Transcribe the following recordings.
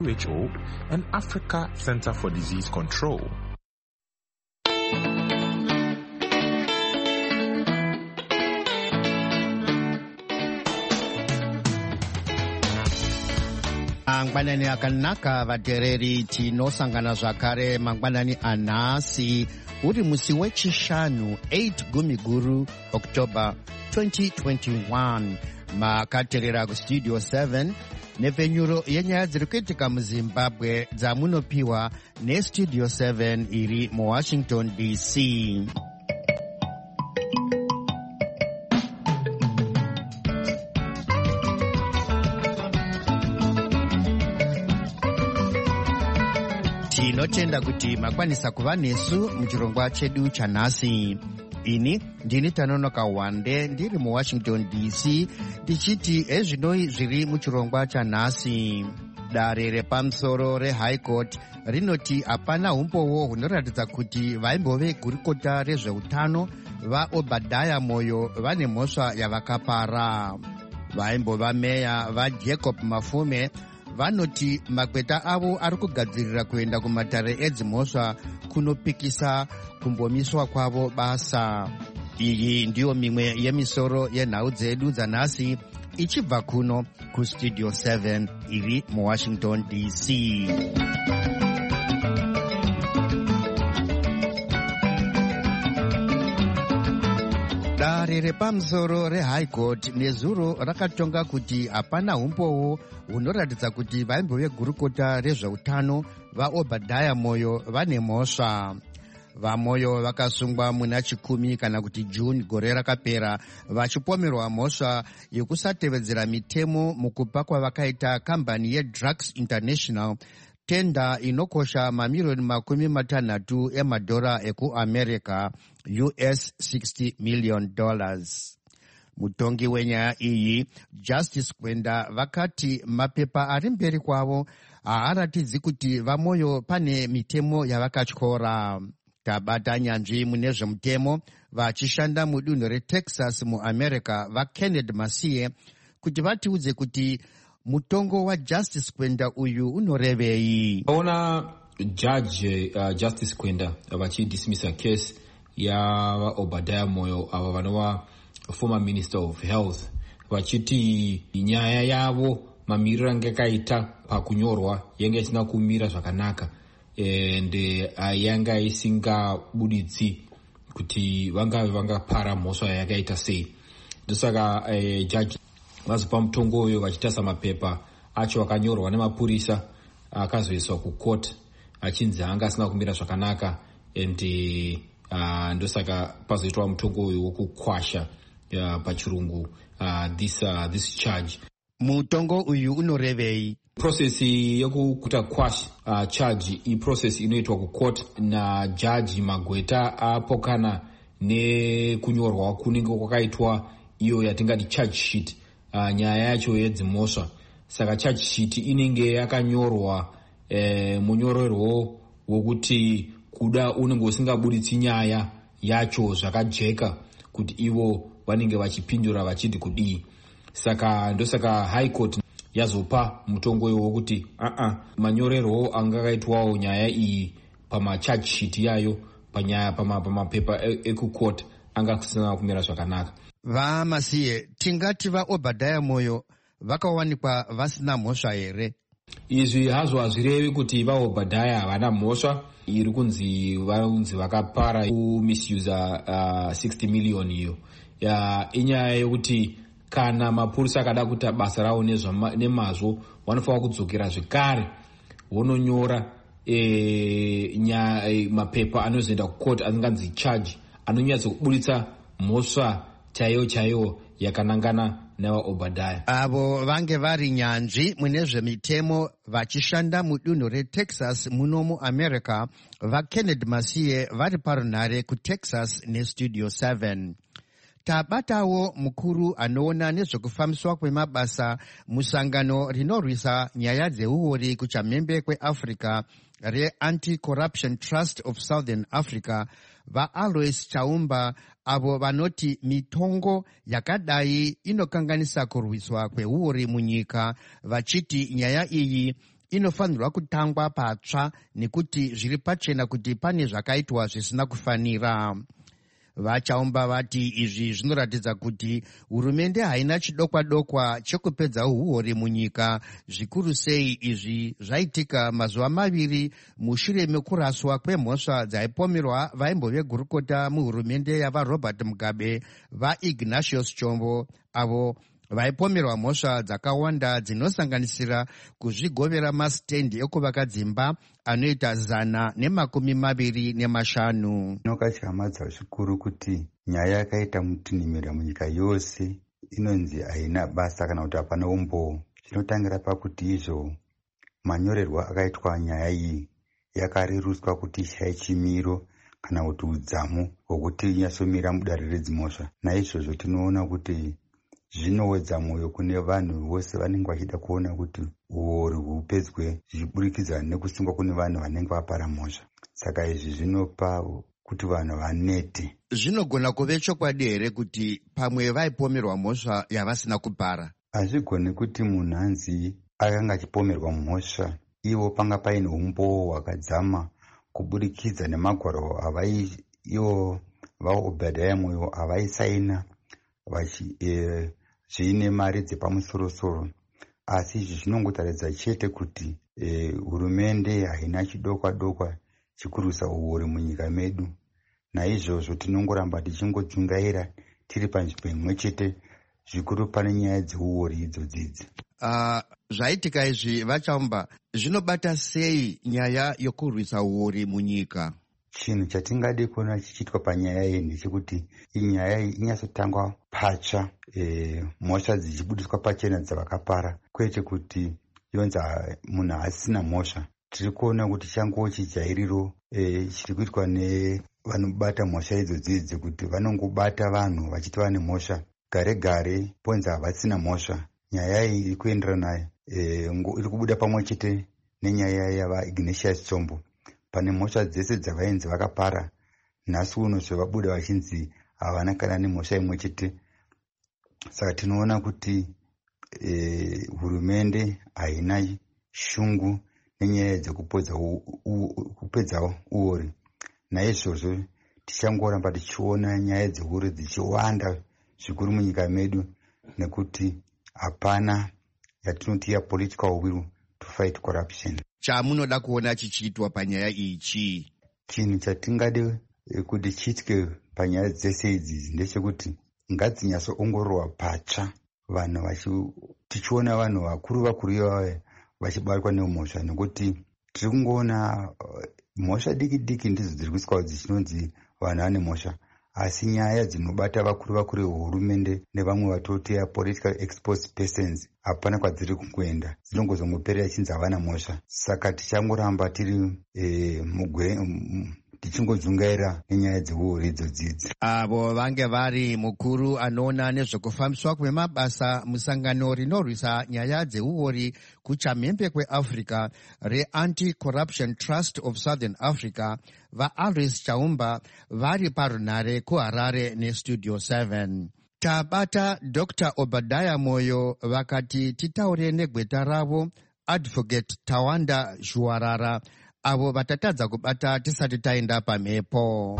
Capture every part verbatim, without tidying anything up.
W H O and Africa Center for Disease Control. Mangwanani akanaka vatereri tinosangana zvakare mangwanani anhasi uri musi wechishanu eight Gumiguru October twenty twenty-one. Makaterera kustudio seven nepfenyuro yenyaya dziri kuitika muZimbabwe dzamunopiwa nestudio seven iri muWashington D C. Tinotenda kuti makwanisa kuva nesu muchirongwa chedu chanhasi. Ini ndini Tanonoka Wande ndiri muWashington D C tichiti ezvinoi zviri muchirongwa chanhasi. Dare repamusoro reHigh Court rinoti hapana umbowo hunoratidza kuti vaimbove gurukota rezveutano vaObadiah Moyo vane mhosva yavakapara. Vaimbova meya vaJacob Mafume vanoti makweta avo ari kugadzirira kuenda kumatare edzimhosva kunopikisa kumbomiswa kwavo basa. Iyi ndiyo mimwe yemisoro yenhau dzedu dzanhasi ichibva kuno kustudio seven iri muWashington D C. Dare repamusoro reHigh Court nezuro rakatonga kuti hapana umbowo hunoratidza kuti vaimbove gurukota rezveutano vaObadiah Moyo vane mhosva. VaMoyo vakasungwa muna chikumi kana kuti June gore rakapera vachipomerwa mhosva yekusatevedzera mitemo mukupa kwavakaita kambani yeDrugs International tenda inokosha mamirioni makumi matanhatu emadhora ekuAmerica U S sixty million dollars. Mutongi wenyaya iyi Justice Kwenda vakati mapepa ari mberi kwavo haaratidzi kuti vaMoyo pane mitemo yavakatyora. Tabata nyanzvi mune zvemutemo vachishanda mudunhu reTexas muAmerica vaKenneth Masiye kuti vatiudze kuti mutongo waJustice Kwenda uyu unorevei. Ona judge uh, Justice Kwenda vachidismissa case ya Obadiah Moyo ava vanova former minister of health vachiti nyaya yavo mamiriro anga akaita pakunyorwa yanga isina kumira zvakanaka and uh, yanga isingabuditsi kuti vangave vangapara mhosva yakaita sei. Ndosaka uh, judge vazopa mutongo uyo vachitasa mapepa acho akanyorwa nemapurisa akazoiswa kucourt achinzi anga asina kumira zvakanaka and uh, ndosaka pazoitwa mutongo uyo wokukwasha uh, pachirungu uh, this, uh, this charge. Mutongo uyu unorevei? Process yokukuta kwash uh, charge i process inoitwa kucourt na judge Magweta apokana nekunyorwa kunenge kwakaitwa iyo yatingati charge sheet uh, nyaya yacho yedzimhosva. Saka charge sheet inenge yakanyorwa eh, munyorerwo wokuti kuda unenge usingabuditsi nyaya yacho zvakajeka kuti ivo vanenge vachipindura vachiti kudii. Saka ndosaka High Court yazopa mutongo uyo wokuti uh-uh, manyorerwo angakaitwawo nyaya iyi pama charge sheet yayo panyaya pamapepa pama ekucourt anga kusina kumira zvakanaka. VaMasiye, tingati vaObadiah Moyo vakawanikwa vasina mhosva here? Izvi hazvo hazvirevi kuti vaObadiah havana mhosva. Iri kunzi vanzi vakapara kumisuse uh, sixty million iyo. Ya inyaya yokuti kana mapurisa akada kuita basa rawo nemazvo vanofanira kudzokera zvekare vononyora e, nya e, mapepa anozoenda kucourt anonzi charge anonyatsa kubuditsa mhosva chaiyo chaiyo yakanangana navaObadiah. Avo vange vari nyanzvi mune zvemitemo vachishanda mudunhu reTexas muno muAmerica vaKenneth Masiye vari parunhare kuTexas nestudio seven. Tabatawo mukuru anoona nezvekufambiswa kwemabasa musangano rinorwisa nyaya dzeuori kuchamhembe kweAfrica reAnti-Corruption Trust of Southern Africa vaAlois Chaumba avo vanoti mitongo yakadai inokanganisa kurwiswa kweuori munyika vachiti nyaya iyi inofanirwa kutangwa patsva nekuti zviri pachena kuti pane zvakaitwa zvisina kufanira. Vachaumba vati izvi zvinoratidza kuti hurumende haina chidokwa-dokwa chekupedza uhuori munyika. Zvikuru sei izvi zvaitika mazuva maviri mushure mekuraswa kwemhosva dzaipomerwa vaimbovegurukota muhurumende yavaRobert Mugabe vaIgnatius Chombo, avo vaipomerwa mhosva dzakawanda dzinosanganisira kuzvigovera masitendi ekuvaka dzimba anoita zana nemakumi maviri nemashanu. Inokatyamadza zvikuru kuti nyaya yakaita mutinhimira munyika yose inonzi haina basa kana kuti hapana umbowo. Zvinotangira pakuti izvo manyorerwa akaitwa nyaya iyi yakareruswa kuti ishaye chimiro kana kuti udzamu hwokuti inyatsomira mudare redzimhosva. Naizvozvo tinoona kuti zvinowedza mwoyo kune vanhu vose vanenge vachida kuona kuti uori hupedzwe zvichiburikidza nekusungwa kune vanhu vanenge vapara mhosva. Saka izvi zvinopa kuti vanhu vanete. Zvinogona kuve chokwadi here kuti pamwe vaipomerwa mhosva yavasina kupara? Hazvigoni kuti munhu anzi akanga achipomerwa mhosva ivo panga paine umbowo hwakadzama kuburikidza nemagwaro avai ivo vaObhadhaya Moyo avaisaina vachi eh, zviine mari dzepamusorosoro. Asi izvi zvinongotaridza chete kuti eh, hurumende haina chidokwa-dokwa chikurusa uori munyika medu. Naizvozvo tinongoramba tichingodzungaira tiri panzvimbo imwe chete, zvikuru pane nyaya dzeuori idzodzidzi. Uh, zvaitika izvi Vachaumba zvinobata sei nyaya yokurwisa uori munyika? Chinhu chatingade kuona chichiitwa panyaya iyi ndechekuti inyaya iyi inyatsotangwa patsva, e, mhosva dzichibudiswa pachena dzavakapara, kwete kuti yonzi munhu asina mhosva. Tiri kuona kuti changowo chijairiro e, chiri kuitwa nevanobata mhosva idzodzidzi kuti vanongobata vanhu vachiti vane mhosva gare gare ponzi havasina mhosva. Nyaya iyi iri kuenderana e, iri kubuda pamwe chete nenyaya yavaIgnatius Chombo. Pane mhosva dzese dzavainzi vakapara, nhasi uno zvevabuda vachinzi havana kana nemhosva imwe chete. Saka tinoona kuti e, hurumende haina shungu nenyaya dzekupedza kupedza uori. Naizvozvo tichangoramba tichiona nyaya dzeuri dzichiwanda zvikuru munyika medu, nekuti hapana yatinoti ya political will to fight corruption. Chamunoda kuona chichiitwa panyaya ichi? Chinhu chatingade kuti chiitwe panyaya dzese idzi ndechekuti ngadzinyatsoongororwa patsva, vanhu vachi tichiona vanhu vakuru vakuru ivavo vachibatwa nemhosva, nekuti tiri kungoona mhosva diki diki ndidzo dziri kuiswawo dzichinonzi vanhu vane mhosva, asi nyaya dzinobata vakuru vakuru vehurumende nevamwe vatoti ya political exposed persons hapana kwadziri kuenda, dzinongozongoperera chinzi havana mhosva. Saka tichangoramba tiri e, mugwe tichingodzungaira nenyaya dzeuori idzodzidzi. Avo vange vari mukuru anoona nezvekufambiswa kwemabasa musangano rinorwisa nyaya dzeuori kuchamhembe kweAfrica reAnti-Corruption Trust of Southern Africa, vaAlice Chaumba vari parunhare kuHarare neStudio seven. Tabata Doctor Obadiah Moyo vakati titaure negweta ravo Advocate Tawanda Zhuwarara, avo vatatadza kubata tisati taenda pamhepo.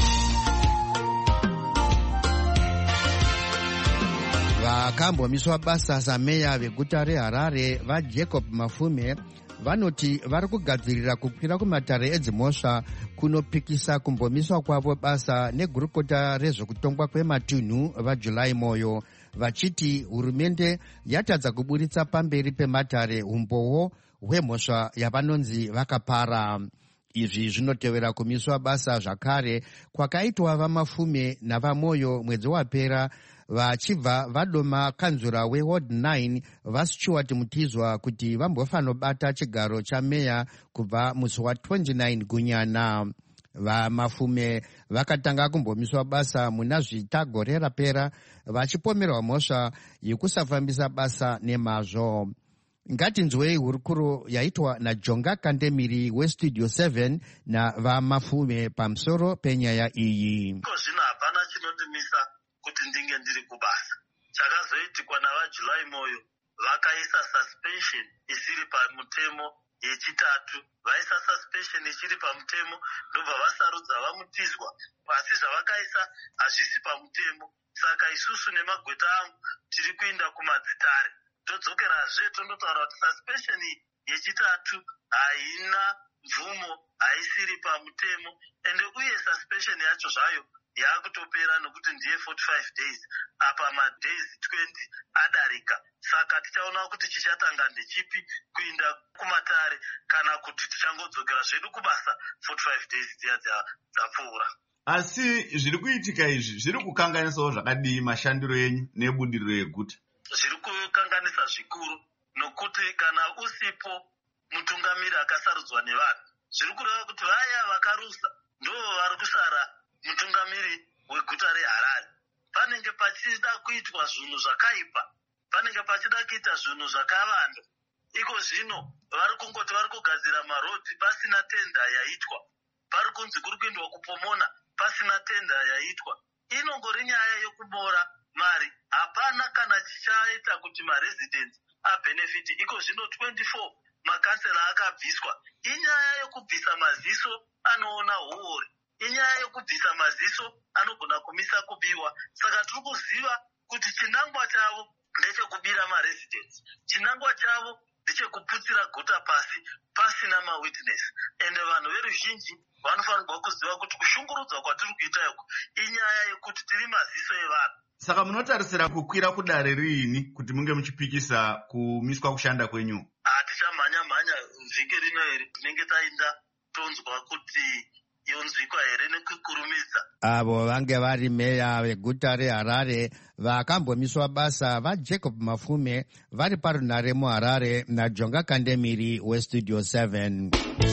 Vakambomiswa basa sameya veguta reHarare vaJacob Mafume vanoti vari kugadzirira kukwira kumatare edzimhosva kunopikisa kumbomiswa kwavo basa negurukota rezvekutongwa kwematunhu vaJuly Moyo, vachiti hurumende yatadza kuburitsa pamberi pematare umbowo hwemhosva yavanonzi vakapara. Izvi zvinotevera kumiswa basa zvakare kwakaitwa vaMafume navaMoyo mwedzi wapera, vachibva vadoma kanzura weWard nine vaStuart Mutizwa kuti vambofanobata chigaro chameya kubva musi wa29 Gunyana. VaMafume vakatanga kumbomiswa basa muna zvitagore rapera vachipomerwa mhosva yekusafambisa basa nemazvo. Ngatinzwei hurukuro yaitwa naJonga Kandemiri weStudio seven navaMafume pamusoro penyaya iyi. Zvino hapana chinondimisa kuti ndinge ndiri kubasa. Chakazoitikwa navaJuly Moyo vakaisa suspension isiri pamutemo yechitatu, vaisa suspension ichiri pamutemo ndobva vasarudza vamutiswa, asi zvavakaisa hazvisi pamutemo. Saka isusu nemagweta angu tiri kuenda kumadzitare todzokerazve tondotaura kuti suspension yechitatu haina mvumo, haisiri pamutemo, ende uye suspension yacho zvayo yaakutopera nokuti ndiye forty-five days, apa madays twenty adarika. Saka tichaona kuti chichatanga ndechipi, kuinda kumatare kana kuti tichangodzokera zvedu kubasa forty-five days dziya dzapfuura. Asi zviri kuitika izvi zviri kukanganisawo zvakadii mashandiro enyu nebudiriro yeguta? Zviri kukanganisa zvikuru, nokuti kana usipo mutungamiri akasarudzwa nevanhu, zviri kureva kuti vaya vakarusa ndo vari kusara mutungamiri weguta reHarare. Panenge pachida kuitwa zvinhu zvakaipa, panenge pachida kuita zvinhu zvakavanda. Iko zvino vari kungoti vari kugadzira marodhi pasina tenda yaitwa, pari kunzi kuri kuendwa kupomona pasina tenda yaitwa. Inongori nyaya yokubora mari, hapana kana chichaita kuti maresidents abenefiti. Iko zvino twenty-four makansela akabviswa. Inyaya yokubvisa maziso anoona huori, inyaya yokubvisa maziso anogona kumisa kubiwa. Saka tiri kuziva kuti chinangwa chavo ndechekubira maresidents, chinangwa chavo ndechekuputsira guta pasi pasina mawitness. Ende vanhu veruzhinji vanofanirwa kuziva kuti kushungurudzwa kwatiri kuita iko inyaya yekuti tiri maziso evanhu. Saka munotarisira kukwira kudare riini kuti munge muchipikisa kumiswa kushanda kwenyu? Hatichamhanya-mhanya vhiki rino here, tinenge tainda tonzwa kuti yonzwikwa here nekukurumidza. Avo vange vari meya veguta reHarare vakambomiswa basa vaJacob Mafume vari parunhare muHarare naJonga Kandemiri weStudio seven.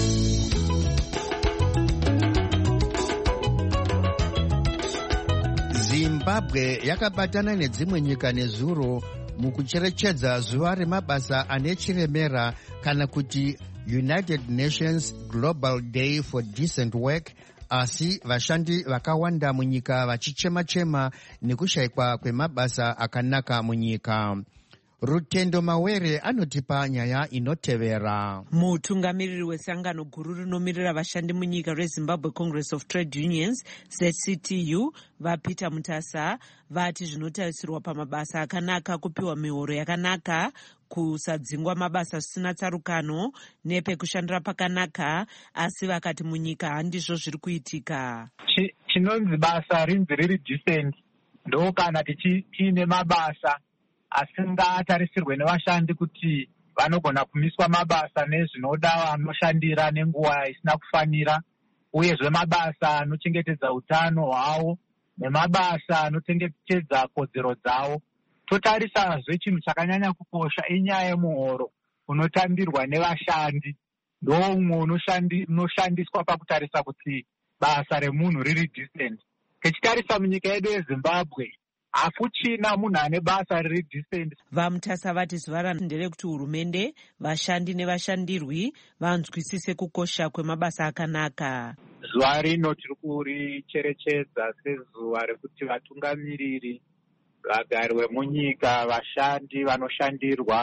Zimbabwe yakabatana nedzimwe nyika nezuro mukucherechedza zuva remabasa ane chiremera kana kuti United Nations Global Day for Decent Work, asi vashandi vakawanda munyika vachichema-chema nekushayikwa kwemabasa akanaka munyika. Rutendo Mawere anotipa nyaya inotevera. Mutungamiriri wesangano guru rinomirira vashandi munyika reZimbabwe Congress of Trade Unions Z C T U vaPeter Mutasa vati zvinotarisirwa pamabasa akanaka kupiwa mihoro yakanaka, kusadzingwa mabasa zvisina tsarukano nepekushandira pakanaka, asi vakati munyika handizvo zviri kuitika. Chinonzi basa rinzi riri decent ndo kana tiine mabasa asingatarisirwe nevashandi kuti vanogona kumiswa mabasa nezvinoda vanoshandira nenguva isina kufanira, uyezve mabasa anochengetedza utano hwavo nemabasa anochengetedza kodzero dzavo. Totarisazve chinhu chakanyanya kukosha inyaya yemuhoro unotambirwa nevashandi, ndo umwe unoshandiswa pakutarisa kuti basa remunhu riri decent. Tichitarisa munyika yedu yeZimbabwe hakuchina munhu ane basa riri decent. VaMutasa vati zuva nderekuti hurumende, vashandi nevashandirwi vanzwisise kukosha kwemabasa akanaka. Zuva rino tiri kuricherechedza sezuva rekuti vatungamiriri, vagari vemunyika, vashandi vanoshandirwa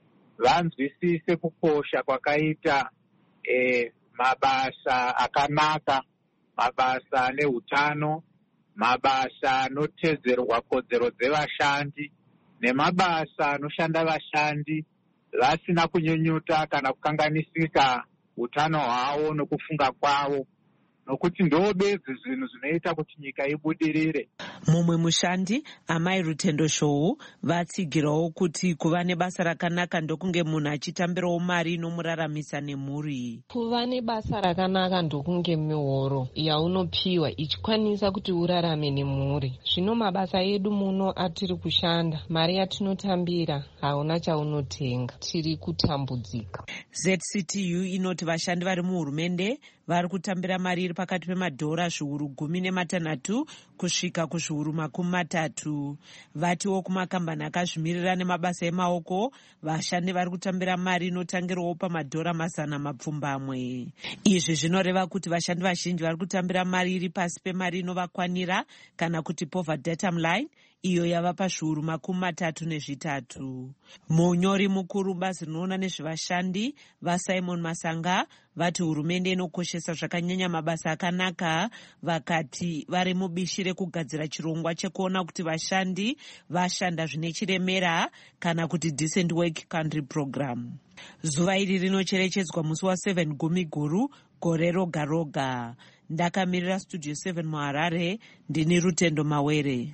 vanzwisise kukosha kwakaita e, mabasa akanaka, mabasa ane hutano, mabasa anotedzerwa kodzero dzevashandi nemabasa anoshanda vashandi vasina kunyunyuta kana kukanganisika utano hwavo nokufunga kwavo, nokuti ndo bedzi zvinhu zvinoita kuti nyika ibudirire. Mumwe mushandi Amai Rutendo Shou vatsigirawo kuti kuva nebasa rakanaka ndokunge munhu achitambirawo mari inomuraramisa nemhuri. Kuva nebasa rakanaka ndokunge mihoro yaunopiwa ichikwanisa kuti urarame nemhuri. Zvino mabasa edu muno atiri kushanda, mari yatinotambira hauna chaunotenga, tiri kutambudzika. Z C T U inoti vashandi vari muhurumende vari kutambira mari iri pakati pemadhora zviuru gumi nematanhatu kusvika kuzviuru makumi matatu. Vatiwo kumakambani akazvimirira nemabasa emaoko, vashandi vari kutambira mari inotangirawo pamadhora mazana mapfumbamwe. Izvi zvinoreva kuti vashandi vazhinji vari kutambira mari iri pasi pemari inovakwanira kana kuti poverty datum line, iyo yava pazviuru makumi matatu nezvitatu. Munyori mukuru bazi rinoona nezvevashandi vaSimon Masanga vati hurumende inokoshesa zvakanyanya mabasa akanaka, vakati vari mubishi rekugadzira chirongwa chekuona kuti vashandi vashanda zvine chiremera kana kuti decent work country program. Zuva iri rinocherechedzwa musi wa7 gumi guru gore roga roga. Ndakamirira studio seven muHarare, ndini Rutendo Mawere.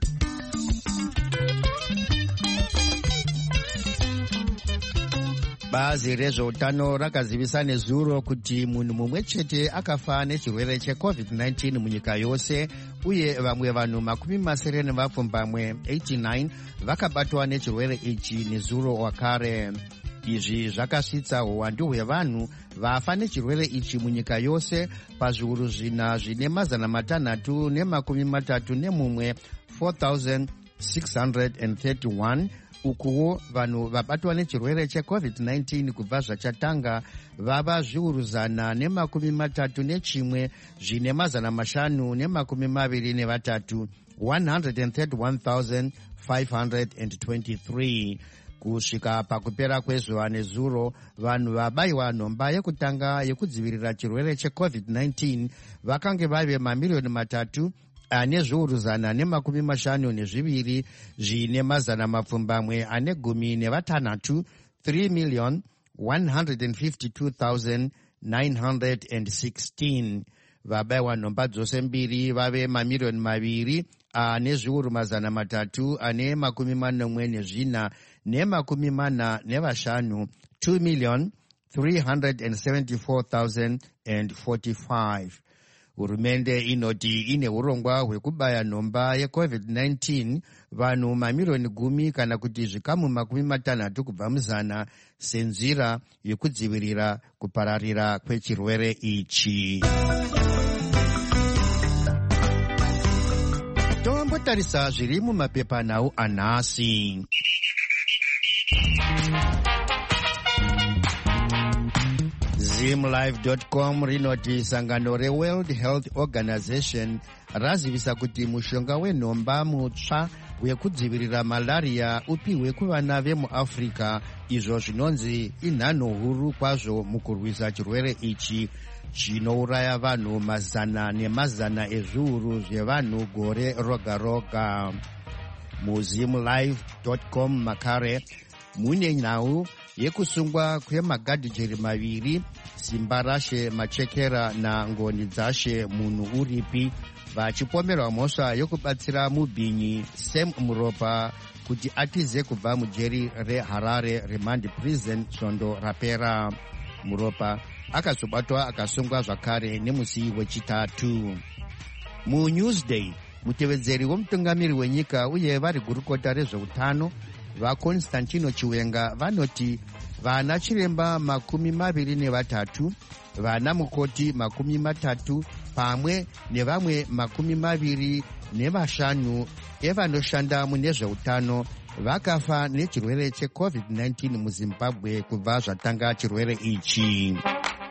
Bazi rezveutano rakazivisa nezuro kuti munhu mumwe chete akafa nechirwere checovid nineteen munyika yose, uye vamwe vanhu makumi masere nevapfumbamwe eighty-nine vakabatwa nechirwere ichi nezuro wakare. Izvi zvakasvitsa uwandu hwevanhu vafa nechirwere ichi munyika yose pazviuru zvina zvine mazana matanhatu nemakumi matatu nemumwe four thousand six hundred thirty-one. Ukuwo vanhu vabatwa nechirwere checovid nineteen kubva zvachatanga vava zviuru zana nemakumi matatu nechimwe zvine mazana mashanu nemakumi maviri nevatatu one hundred thirty-one thousand five hundred twenty-three. Kusvika pakupera kwezuva nezuro, vanhu vabayiwa nhomba yekutanga yekudzivirira chirwere checovid nineteen vakange vave mamiliyoni matatu ane zviuru zana nemakumi mashanu nezviviri zvine mazana mapfumbamwe ane gumi nevatanhatu three million one hundred fifty-two thousand nine hundred sixteen. Vabayiwa nhomba dzose mbiri vave mamiliyoni maviri ane zviuru mazana matatu ane makumi manomwe nezvina nemakumi mana nevashanu two million three hundred seventy-four thousand forty-five. Hurumende inoti ine urongwa hwekubaya nhomba yecovid nineteen vanhu mamiliyoni gumi kana kuti zvikamu makumi matanhatu kubva muzana senzira yekudzivirira kupararira kwechirwere ichi. Tombotarisa zviri mumapepanhau anhasi. zim live dot com rinoti sangano reWorld Health Organization razivisa kuti mushonga wenhomba mutsva wekudzivirira malaria upiwe kuvana vemuAfrica, izvo zvinonzi inhanho huru kwazvo mukurwisa chirwere ichi chinouraya vanhu mazana nemazana ezviuru zvevanhu gore roga roga. muzim live dot com makare mune nhau yekusungwa kwemagadhijeri maviri, simba rashe, machekera nangoni dzashe munhu uripi, vachipomerwa mhosva yokubatsira mubhinyi Sam Muropa kuti atize kubva mujeri reHarare Remand Prison svondo rapera. Muropa akazobatwa akasungwa zvakare nemusi wechitatu. MuNewsday, mutevedzeri womutungamiri wenyika uye vari gurukota rezveutano vaConstantino Chiwenga vanoti vana chiremba makumi maviri nevatatu, vana mukoti makumi matatu pamwe nevamwe makumi maviri nevashanu evanoshanda mune zveutano vakafa nechirwere checovid nineteen muZimbabwe kubva zvatanga chirwere ichi.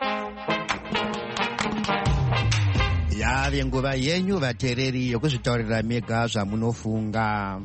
Yave nguva yenyu vateereri yokuzvitaurira mega zvamunofunga.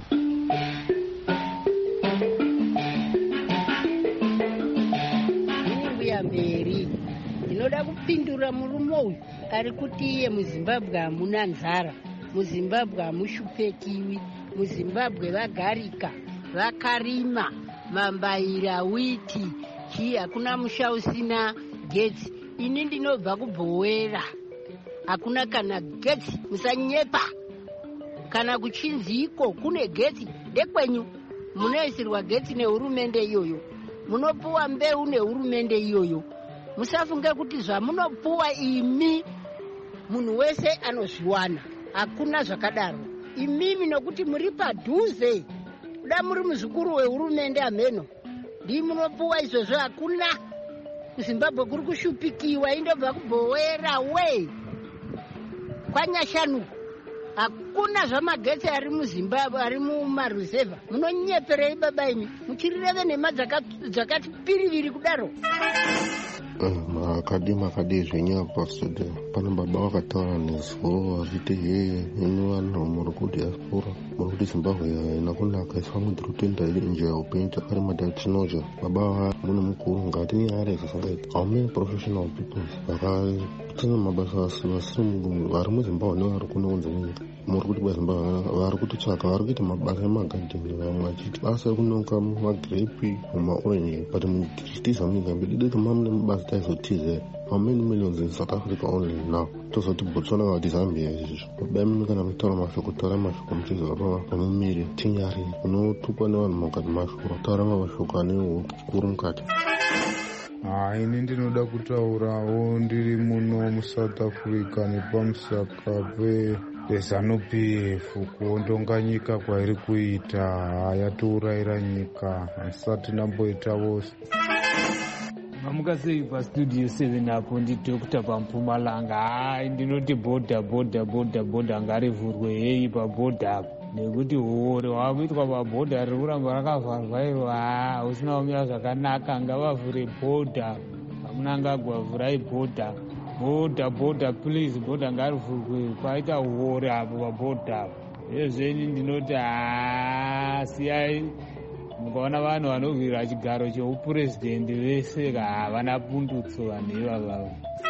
Mberi ndinoda kupindura murume uyu ari kuti iye muZimbabwe hamuna nzara, muZimbabwe hamushupekiwi, muZimbabwe vagarika, vakarima mambaira, witi, chii, hakuna musha usina getsi. Ini ndinobva kuBhowera, hakuna kana getsi, musanyepa. Kana kuchinzi iko kune getsi, ndekwenyu munoisirwa getsi nehurumende iyoyo, munopuwa mbeu nehurumende iyoyo. Musafunge kuti zvamunopuwa imi munhu wese anozviwana, hakuna zvakadaro. Imimi nokuti muri padhuze, da muri muzukuru wehurumende ameno, ndi munopuwa izvozvo. Hakuna. kuZimbabwe kuri kushupikiwa, indobva kuBhowera we kwanyashanu. Hakuna zvamagetsi ari muZimbabwe, ari mumaruzevha. Munonyeperei baba imi, muchirireve nhema dzakati piriviri kudaro. makadi makadi zvenyaya pastudio pane baba vakataura nezuro vachiti heye imi vanhu muri kudiaspora muri kuti zimbabwe haina kunaka iswa mudhiri kutoenda nje yaupenyu takarema tatinoja baba munhu mukuru ngati nyaya zvisingaiti haume professional people vakatine mabasa vasiri vari muzimbabwe nevari kunounza nenyika muri kuti bazimbabwe vari kutotsvaka vari kuita mabasa emagadheni vamwe achiti basa rekunonga magrepi mumaorenji but muchitiza munyika mbedu deti mamune mabasa taizotize how many millions in South Africa only now tozoti botswana ngati zambia izvizvo bami kana mutaura mashoko taura mashoko muchizorova nomumiri tinyari unotukwa nevanhu mukati mashoko taura mashoko ane ukuru mukati. hai ini ndinoda kutaurawo ndiri muno muSouth Africa nepamusaka peZANU P F kuondonga nyika kwairi kuita yatiurayira nyika handisati ndamboitawo. Mamuka sei pastudio seven apo ndidhokta paMpumalanga. Hai ndinoti bhodha bhodha bhodha bhodha ngarivhurwe hei pabhodha apo nekuti uore hwakuitwa pabhodha riri kuramba rakavharwa iro haa usina kumira zvakanaka ngavavhure bhodha vamunangagwa vhurai bhodha bhodha bhodha please bhodha ngarivhurwe kwaita uore apo pabhodha apo izvezveni ndinoti haa siyai mukaona vanhu vanovhira chigaro cheupurezidendi vese havana pundutso vanhu ivavavo.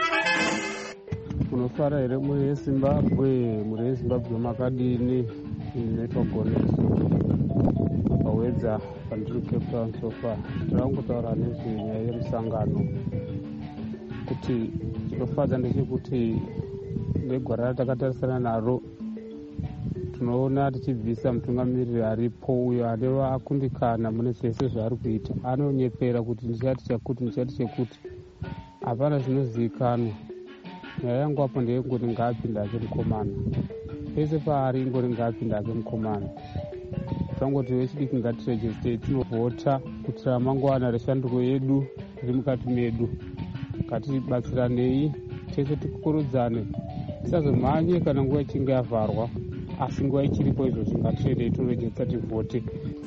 Unofara here muri yeZimbabwe muri yeZimbabwe makadini netogoneso pawedza pandiri Cape Town sofa tirangotaura nezvenyaya yemusangano kuti chinofadza ndechekuti negwara ratakatarisana naro tinoona tichibvisa mutungamiriri aripo uyo aneva akundikana mune zvese zvaari kuita anonyepera kuti ndichati chakuti ndichati chekuti hapana zvinozivikanwa. Nyaya yangu apo ndeyengoti ngaapinda ake mukomana pese paari ingori ngaapinda ake mukomana tangoti vechidiki ngatiregistei tinovhota kuti ramangwana reshanduko yedu riri mukati medu ngatibatsiranei tese tikukurudzane tisazomhanye kana nguva ichinge yavharwa asi nguva ichiripo izvozvo ngatiendei toregista tivhote.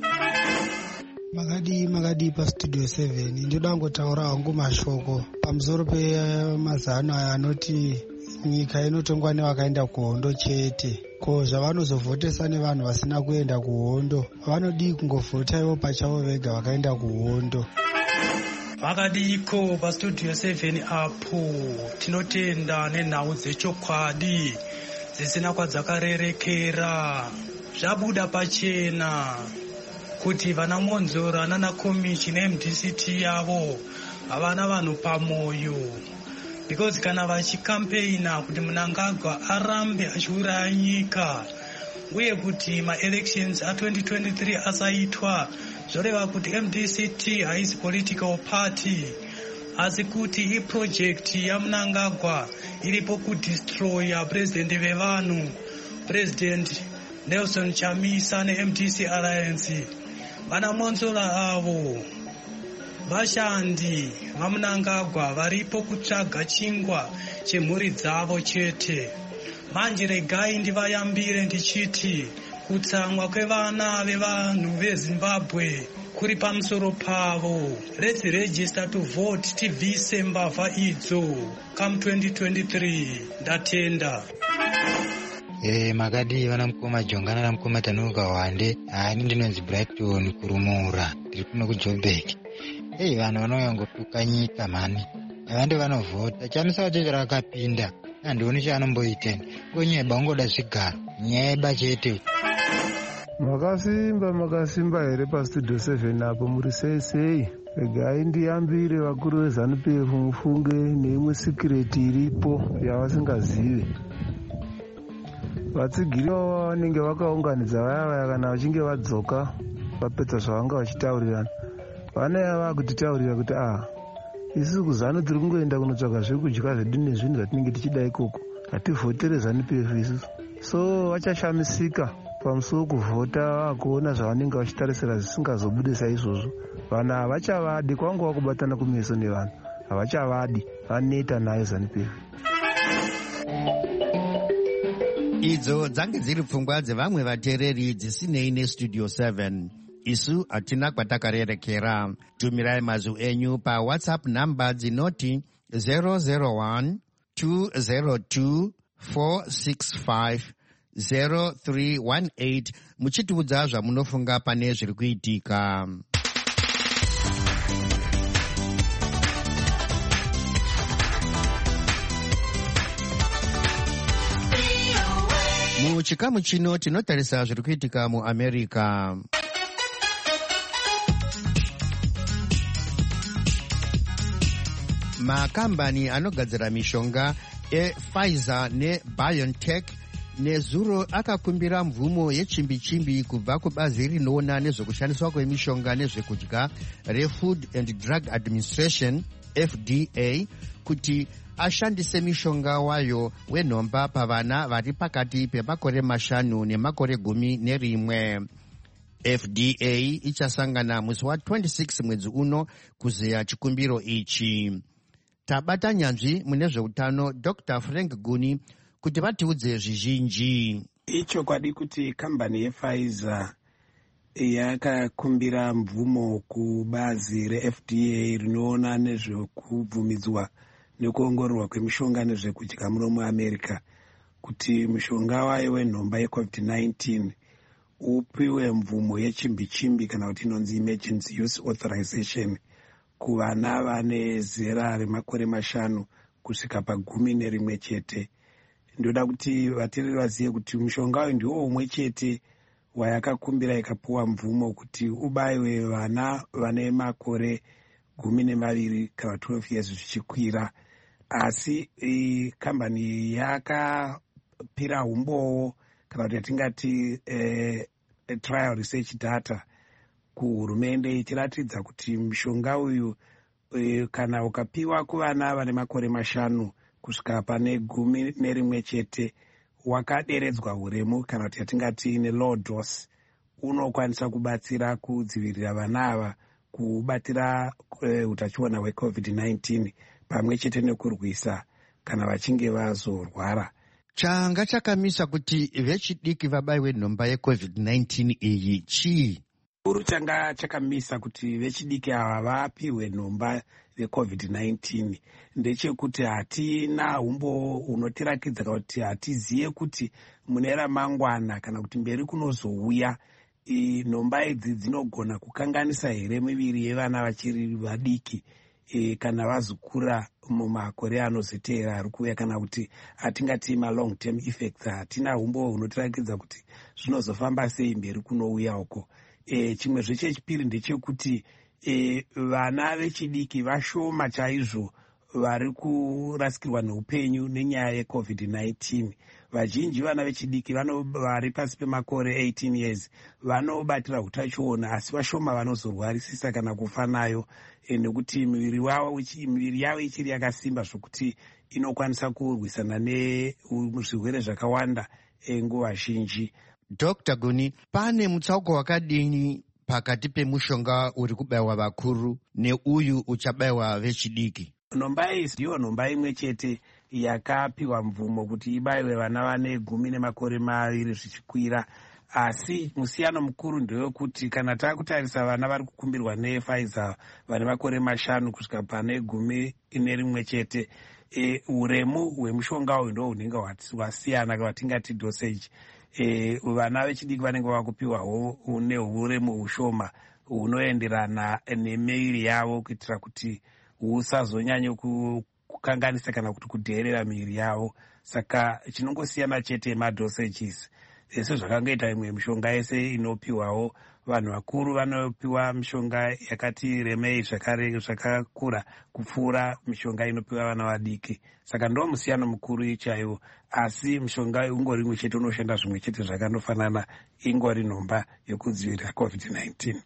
makadi makadi pastudio seven ndoda ngotaura hangu mashoko pamusoro pemazano aya anoti nyika inotongwa nevakaenda kuhondo chete. Ko zvavanozovhotesa nevanhu vasina kuenda kuhondo vanodii kungovhota ivo pachavo vega vakaenda kuhondo. vakadiko pastudio seven apo tinotenda nenhau dzechokwadi dzisina kwadzakarerekera zvabuda pachena kuti vana Monzora nana Komichi neM D C T yavo havana vanhu pamoyo because kana vachikampeina kuti Mnangagwa arambe achiuraya nyika uye kuti maelections a twenty twenty-three asaitwa zvoreva kuti M D C T haisi political party asi kuti iprojekti yaMnangagwa iripo kudestroya president vevanhu President Nelson Chamisa neM D C Alliance. Vana Monzora avo vashandi vaMnangagwa varipo kutsvaga chingwa chemhuri dzavo chete. Manje regai ndivayambire ndichiti kutsamwa kwevana vevanhu veZimbabwe kuri pamusoro pavo. Let's register to vote tivhise mbavha idzo come twenty twenty-three. Ndatenda. Eh makadi vana mukoma jongana na mukoma tanuka wande ani ndinonzi Brighton kurumura ndiri kuno kuJoburg. Eh vanhu vanoyangotuka nyika mani vande vanovhota chanisa kuti rakapinda andioni chanomboita ngonyeba ngoda zvigaro nyeba chete. Makasimba makasimba here pastudio seven apo muri sei sei regai ndiyambire vakuru veZANU P F mufunge neimwe sikireti iripo yavasingazive. Vatsigiri vanenge vakaunganidza vaya vaya kana vachinge vadzoka vapedza zvavanga vachitaurirana vanaya vakutitaurira kuti ah isi kuZANU tiri kungoenda kunotsvaga zvekudya zvedu nezvinhu zvatinenge tichida ikoko hativhotere ZANU P F isusu. So vachashamisika pamusoro kuvhota vakuona zvavanenge vachitarisira zvisingazobude saizvozvo. Vanhu havachavadi kwangu vakubatana kumeso nevanhu havachavadi vaneta nayo ZANU P F. Idzo dzange dziri pfungwa dzevamwe vateereri dzisinei nestudio seven. Isu hatina kwatakarerekera. Tumirai mazwi enyu paWhatsApp namba dzinoti zero zero one two zero two four six five zero three one eight muchitiudza zvamunofunga pane zviri kuitika. Muchikamu chino tinotarisa zviri kuitika muAmerica. Makambani anogadzira mishonga ePfizer neBioNTech nezuro akakumbira mvumo yechimbi-chimbi kubva kubazi rinoona nezvekushandiswa kwemishonga nezvekudya reFood and Drug Administration F D A kuti ashandise mishonga wayo wenhomba pavana vari pakati pemakore mashanu nemakore gumi nerimwe. F D A ichasangana musi wa twenty-six mwedzi uno kuzeya chikumbiro ichi. Tabata nyanzvi mune zveutano Doctor Frank Guni kuti vatiudze zvizhinji. Ichokwadi kuti kambani yePfizer yakakumbira mvumo kubazi reF D A rinoona nezvekubvumidzwa nekuongororwa kwemishonga nezvekudya muno muAmerica kuti mushonga wayo wenhomba yeCovid nineteen upiwe mvumo yechimbi-chimbi kana kuti inonzi emergency use authorization kuvana vane zera remakore mashanu kusvika pagumi nerimwe chete. Ndoda kuti vateereri vazive kuti mushonga uyu ndiwo umwe chete wayakakumbira ikapuwa mvumo kuti ubayiwe vana vane makore gumi nemaviri kana twelve years zvichikwira. Asi kambani yakapira umbowo kana kuti yatingati eh, trial research data kuhurumende ichiratidza kuti mushonga uyu e, kana ukapiwa kuvana vane makore mashanu kusvika pane gumi nerimwe chete wakaderedzwa uremu kana kuti yatingati nelow dose unokwanisa kubatsira kudzivirira vana ava kubatira utachiona hweCovid nineteen pamwe chete nekurwisa kana vachinge vazorwara. Changa chakamisa kuti vechidiki vabayiwe nhomba yeCovid nineteen iyi chii? Uru changa chakamisa kuti vechidiki ava vapiwe nhomba yeCovid nineteen ndechekuti hatina umbo unotirakidza kuti hatiziye kuti mune ramangwana kana kuti mberi kunozouya nhomba idzi dzinogona kukanganisa here miviri yevana vachiri vadiki e, kana vazokura mumakore anozoteera ari kuuya kana kuti hatingati malong term effects. Hatina umbo unotirakidza kuti zvinozofamba sei mberi kunouya uko. E, chimwe zveche chipiri ndechekuti e, vana vechidiki vashoma chaizvo vari kurasikirwa neupenyu nenyaya yeCovid nineteen. Vazhinji vana vechidiki vari pasi pemakore eighteen years vanobatira utachiona, asi vashoma vanozorwarisisa kana kufa nayo e, nekuti miviri wavo miviri yavo ichiri yakasimba zvokuti inokwanisa kurwisana nezvirwere zvakawanda e, nguva zhinji. Doctor Guni, pane mutsauko wakadini pakati pemushonga uri kubayiwa vakuru neuyu uchabayiwa vechidiki? Nhomba iyi ndiyo nhomba imwe chete yakapiwa mvumo kuti ibayiwe vana vane gumi nemakore maviri zvichikwira. Asi musiyano mukuru ndewekuti kana takutarisa vana vari kukumbirwa nePfizer vane makore mashanu kusvika pane gumi nerimwe chete, e, uremu hwemushonga uyu ndo hunenge hwasiyana watingati dosage. E, vana vechidiki vanenge vakupiwawo neuremu hushoma hunoenderana nemiviri yavo kuitira kuti husazonyanya kukanganisa kana kuti kudheerera miviri yavo. Saka chinongosiyana chete madosages. Ese zvakangoita imwe mishonga yese inopiwawo vanhu vakuru vanopiwa mishonga yakati remei zvakare zvakakura kupfuura mishonga inopiwa vana vadiki. Saka ndo musiyano mukuru ichaiwo, asi mishonga ungori imwe chete unoshanda zvimwe chete zvakanofanana, ingori nhomba yokudzivirira COVID nineteen.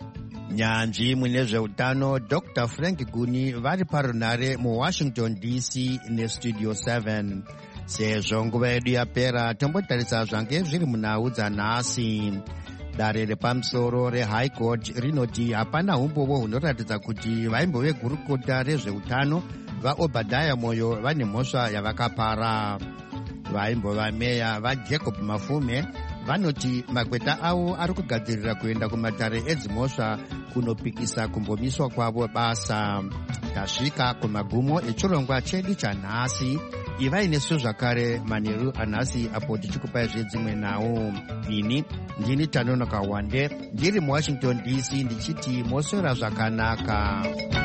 Nyanzvi mune zveutano Doctor Frank Guni vari parunare muWashington D C nestudio seven. Sezvo nguva yedu yapera tombotarisa zvange zviri munhau dzanhasi. Dare repamusoro reHigh Court rinoti hapana umbowo hunoratidza kuti vaimbo vegurukota rezveutano vaObadiah Moyo vane mhosva yavakapara. Vaimbo vameya vaJacob Mafume vanoti makweta avo ari kugadzirira kuenda kumatare edzimhosva kunopikisa kumbomiswa kwavo basa. Tasvika kumagumo echirongwa chedu chanhasi. Ivai nesu zvakare manheru anhasi apo tichikupai zvedzimwe nawo. Ini ndini Tanonoka Wande ndiri muWashington D C ndichiti moswera zvakanaka.